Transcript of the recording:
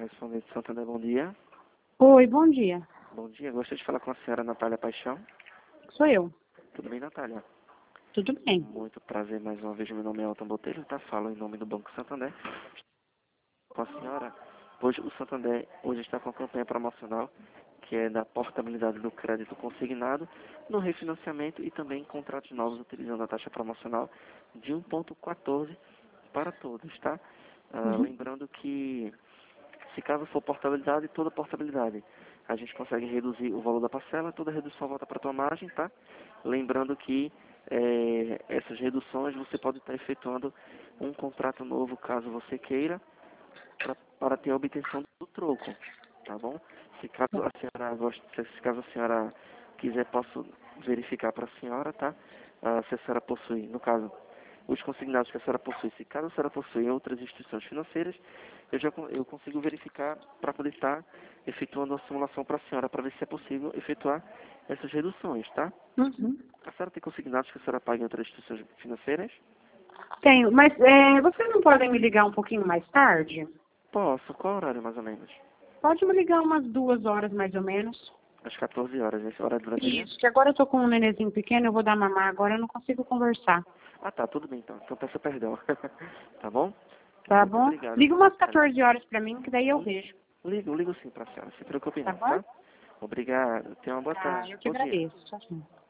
correspondente Santander, bom dia. Oi, bom dia. Bom dia, gostaria de falar com a senhora Natália Paixão. Sou eu. Tudo bem, Natália? Tudo bem. Muito prazer, mais uma vez, meu nome é Elton Botelho, tá? Falo em nome do Banco Santander. Com a senhora, hoje o Santander está com a campanha promocional, que é da portabilidade do crédito consignado no refinanciamento e também em contratos novos utilizando a taxa promocional de 1,14 para todos, tá? Lembrando que, se caso for portabilidade, toda portabilidade, a gente consegue reduzir o valor da parcela, toda redução volta para a tua margem, tá? Lembrando que essas reduções você pode estar efetuando um contrato novo, caso você queira, para ter a obtenção do troco, tá bom? Se caso a senhora se caso a senhora quiser, posso verificar para a senhora, tá? Se a senhora possui, no caso, os consignados que a senhora possui. Se caso a senhora possui outras instituições financeiras, eu consigo verificar para poder estar efetuando a simulação para a senhora, para ver se é possível efetuar essas reduções, tá? A senhora tem consignados que a senhora paga em outras instituições financeiras? Tenho, mas vocês não podem me ligar um pouquinho mais tarde? Posso. Qual horário, mais ou menos? Pode me ligar umas 2 horas, mais ou menos. Às 14 horas, esse horário de Brasília? Isso, que agora eu tô com um nenenzinho pequeno, eu vou dar mamar agora, eu não consigo conversar. Ah, tá, tudo bem então. Então peço perdão. Tá bom? Tá Muito bom? obrigado. Liga umas 14 horas pra mim, que daí eu vejo. Ligo sim pra senhora. Se preocupe Tá não, bom? tá? Obrigado. Tenha uma boa Tá, tarde. eu que Bom dia. agradeço. Tchau, tchau.